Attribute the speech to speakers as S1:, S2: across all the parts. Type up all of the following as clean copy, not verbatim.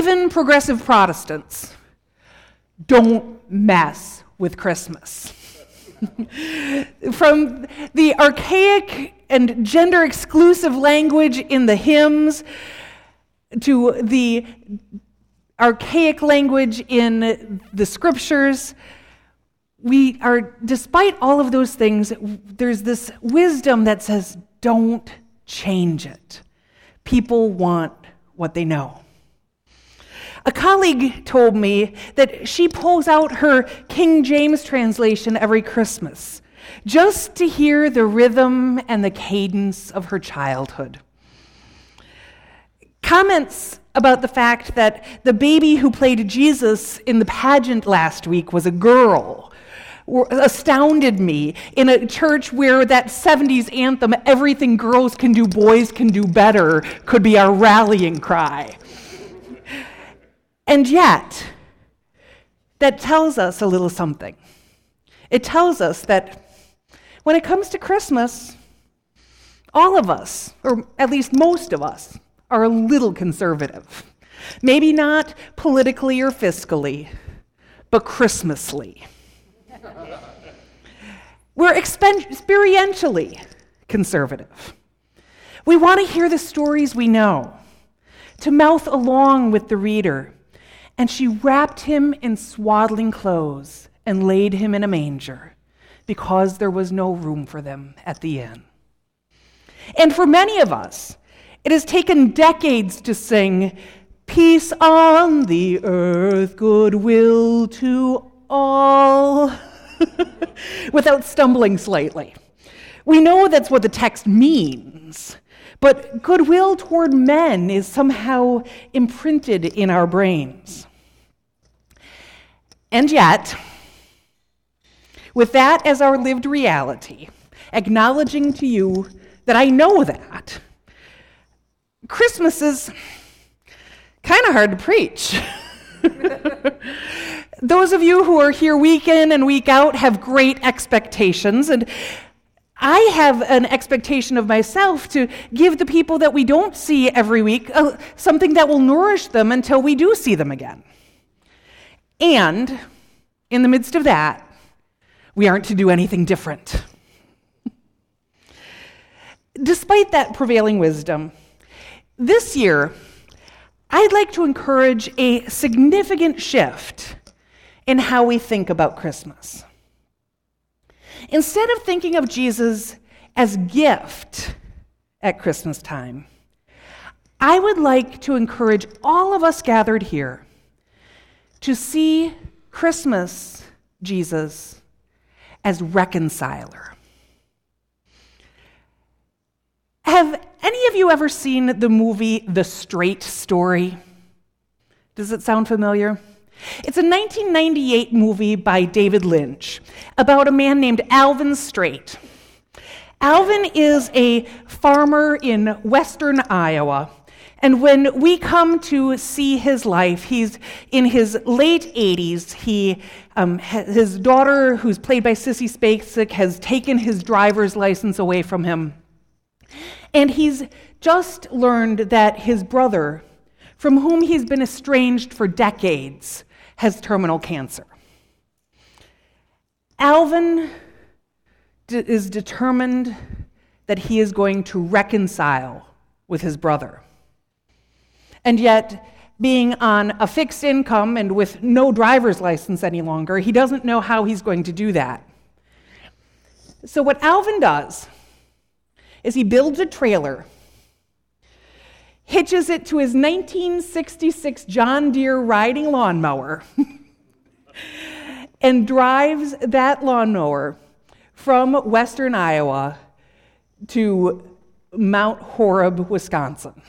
S1: even progressive Protestants don't mess with Christmas. From the archaic and gender-exclusive language in the hymns to the archaic language in the scriptures, despite all of those things, there's this wisdom that says, don't change it. People want what they know. A colleague told me that she pulls out her King James translation every Christmas just to hear the rhythm and the cadence of her childhood. Comments about the fact that the baby who played Jesus in the pageant last week was a girl astounded me in a church where that 70s anthem, "Everything girls can do, boys can do better," could be our rallying cry. And yet, that tells us a little something. It tells us that when it comes to Christmas, all of us, or at least most of us, are a little conservative. Maybe not politically or fiscally, but Christmasly. We're experientially conservative. We want to hear the stories we know, to mouth along with the reader. And she wrapped him in swaddling clothes and laid him in a manger, because there was no room for them at the inn. And for many of us, it has taken decades to sing, "Peace on the earth, goodwill to all," without stumbling slightly. We know that's what the text means, but goodwill toward men is somehow imprinted in our brains. And yet, with that as our lived reality, acknowledging to you that I know that, Christmas is kind of hard to preach. Those of you who are here week in and week out have great expectations, and I have an expectation of myself to give the people that we don't see every week something that will nourish them until we do see them again. And in the midst of that, we aren't to do anything different. Despite that prevailing wisdom, this year, I'd like to encourage a significant shift in how we think about Christmas. Instead of thinking of Jesus as gift at Christmas time, I would like to encourage all of us gathered here to see Christmas Jesus as reconciler. Have any of you ever seen the movie The Straight Story? Does it sound familiar? It's a 1998 movie by David Lynch about a man named Alvin Straight. Alvin is a farmer in western Iowa, and when we come to see his life, he's in his late 80s. His daughter, who's played by Sissy Spacek, has taken his driver's license away from him. And he's just learned that his brother, from whom he's been estranged for decades, has terminal cancer. Alvin is determined that he is going to reconcile with his brother. And yet, being on a fixed income and with no driver's license any longer, he doesn't know how he's going to do that. So what Alvin does is he builds a trailer, hitches it to his 1966 John Deere riding lawnmower, and drives that lawnmower from western Iowa to Mount Horeb, Wisconsin.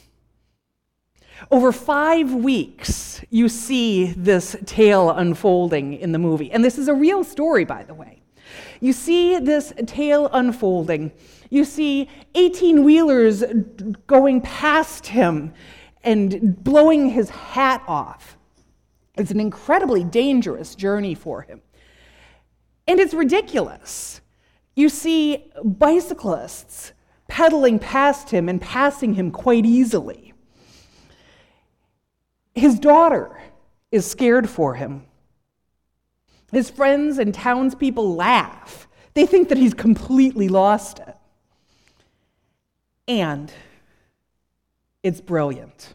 S1: Over 5 weeks, you see this tale unfolding in the movie. And this is a real story, by the way. You see this tale unfolding. You see 18-wheelers going past him and blowing his hat off. It's an incredibly dangerous journey for him. And it's ridiculous. You see bicyclists pedaling past him and passing him quite easily. His daughter is scared for him. His friends and townspeople laugh. They think that he's completely lost it. And it's brilliant.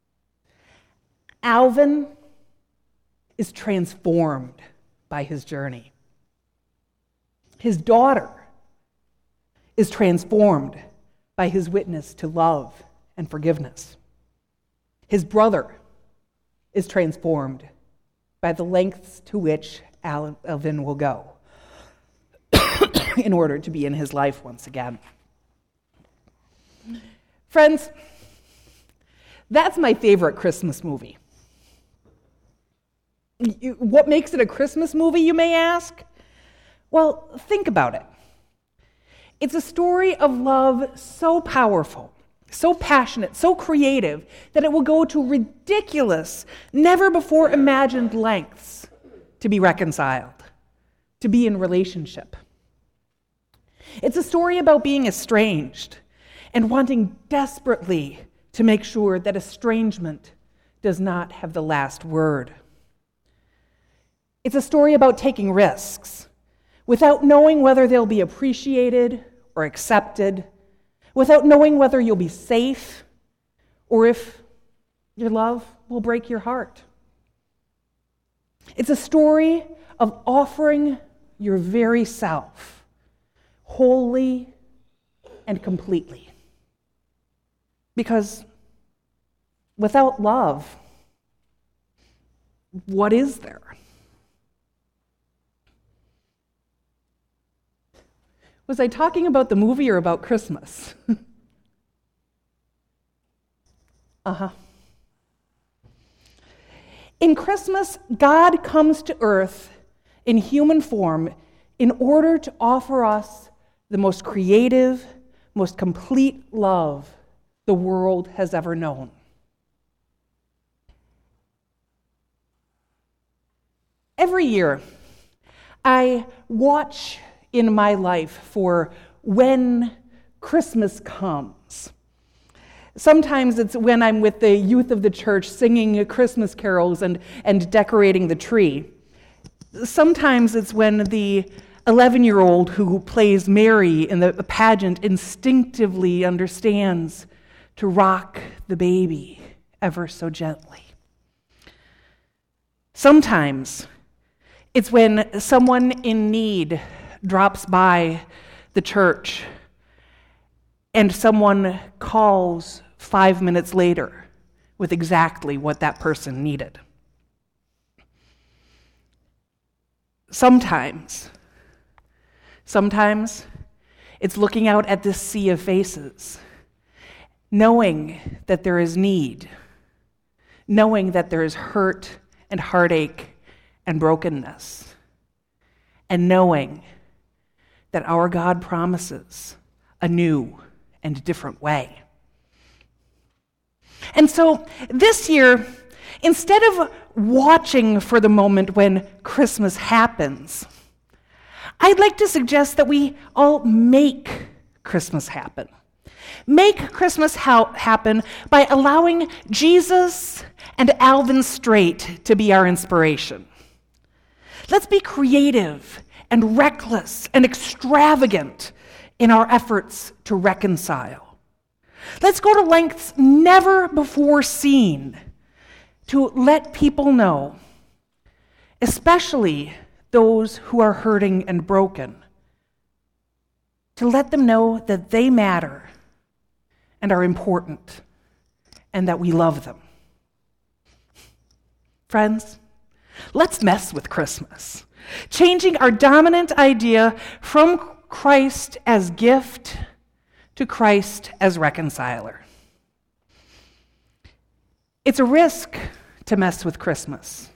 S1: Alvin is transformed by his journey. His daughter is transformed by his witness to love and forgiveness. His brother is transformed by the lengths to which Alvin will go in order to be in his life once again. Friends, that's my favorite Christmas movie. What makes it a Christmas movie, you may ask? Well, think about it. It's a story of love so powerful, so passionate, so creative, that it will go to ridiculous, never-before-imagined lengths to be reconciled, to be in relationship. It's a story about being estranged and wanting desperately to make sure that estrangement does not have the last word. It's a story about taking risks without knowing whether they'll be appreciated or accepted, without knowing whether you'll be safe or if your love will break your heart. It's a story of offering your very self, wholly and completely. Because without love, what is there? Was I talking about the movie or about Christmas? In Christmas, God comes to earth in human form in order to offer us the most creative, most complete love the world has ever known. Every year, I watch in my life for when Christmas comes. Sometimes it's when I'm with the youth of the church singing Christmas carols and decorating the tree. Sometimes it's when the 11-year-old who plays Mary in the pageant instinctively understands to rock the baby ever so gently. Sometimes it's when someone in need drops by the church and someone calls 5 minutes later with exactly what that person needed. Sometimes it's looking out at this sea of faces, knowing that there is need, knowing that there is hurt and heartache and brokenness, and knowing that our God promises a new and different way. And so this year, instead of watching for the moment when Christmas happens, I'd like to suggest that we all make Christmas happen. Make Christmas happen by allowing Jesus and Alvin Straight to be our inspiration. Let's be creative and reckless and extravagant in our efforts to reconcile. Let's go to lengths never before seen to let people know, especially those who are hurting and broken, to let them know that they matter and are important and that we love them. Friends, let's mess with Christmas, changing our dominant idea from Christ as gift to Christ as reconciler. It's a risk to mess with Christmas,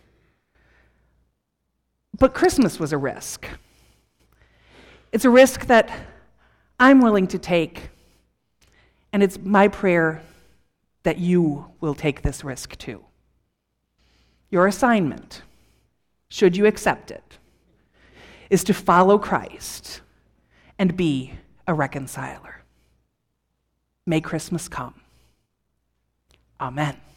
S1: but Christmas was a risk. It's a risk that I'm willing to take, and it's my prayer that you will take this risk too. Your assignment, should you accept it, is to follow Christ and be a reconciler. May Christmas come. Amen.